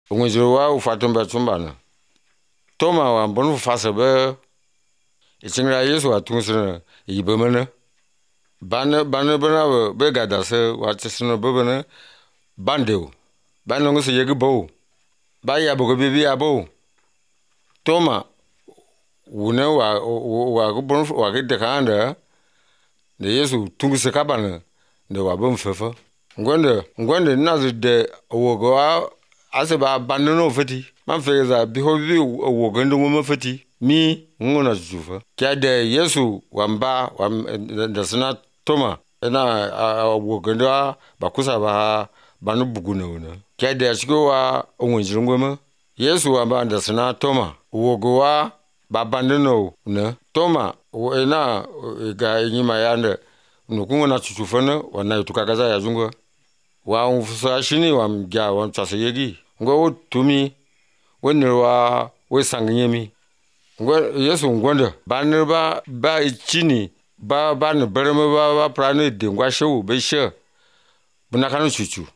Unjiro wa ufatumba tumbana. Toma wa mbonu fasa be ichingra Yesu atunsin ibemene. Bana bana be gadase wa tisino bebene bandeu. Bana ngusi yegi bo. Ba ya bogo bibi abo. Toma wune wa kubon wa kidekanda de Yesu tungse kabana de wa bomfefa. Ngwende nazi de wogo ase ba bandeno feti. Man feza bihobi wogo ndungu feti. Mi ngona jufa. Kya de Yesu wamba de sina Toma ena wogo ndo bakusa ba banu buguna una. Kya de ashiko wa onwinjirungwema. Yesu wamba de sina Toma wogo wa ba bandeno una. Toma ena ga nyima yande nukungo na chuchufana wana tukakaza ya zungwa. Wa unfusa shini wa mga wa mchasa yegi. Ngwa tumi wenirwa we sangnyemi. Ngwa Yesu ngwanda banirba ba ichini ba ne bereme ba prane de ngwa shewu be she. Bunakanu chuchu.